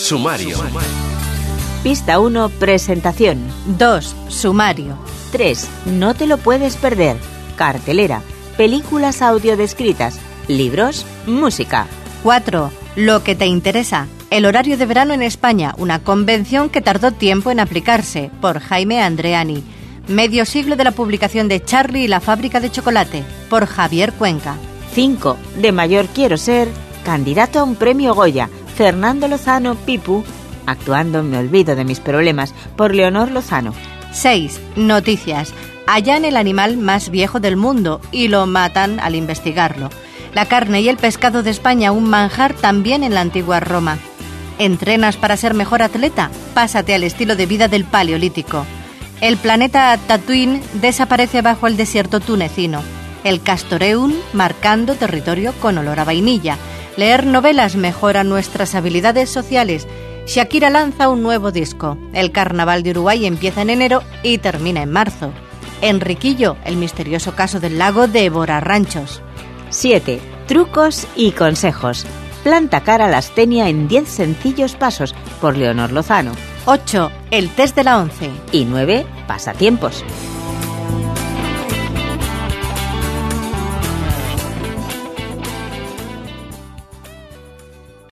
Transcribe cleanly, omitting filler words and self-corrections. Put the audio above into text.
Sumario. Pista 1, presentación. 2. Sumario. 3. No te lo puedes perder. Cartelera. Películas audiodescritas. Libros. Música. 4. Lo que te interesa. El horario de verano en España, una convención que tardó tiempo en aplicarse, por Jaime Andreani. Medio siglo de la publicación de Charlie y la fábrica de chocolate, por Javier Cuenca. 5. De mayor quiero ser. Candidato a un premio Goya. Fernando Lozano Pipu. Actuando en Me olvido de mis problemas, por Leonor Lozano. 6. Noticias. Hallan el animal más viejo del mundo y lo matan al investigarlo. La carne y el pescado de España, un manjar también en la antigua Roma. ¿Entrenas para ser mejor atleta? Pásate al estilo de vida del Paleolítico. El planeta Tatooine desaparece bajo el desierto tunecino. El Castoreum marcando territorio con olor a vainilla. Leer novelas mejora nuestras habilidades sociales. Shakira lanza un nuevo disco. El Carnaval de Uruguay empieza en enero y termina en marzo. Enriquillo, el misterioso caso del lago devora ranchos. 7. Trucos y consejos. Planta cara a la astenia en 10 sencillos pasos, por Leonor Lozano. 8. El test de la 11. Y 9. Pasatiempos.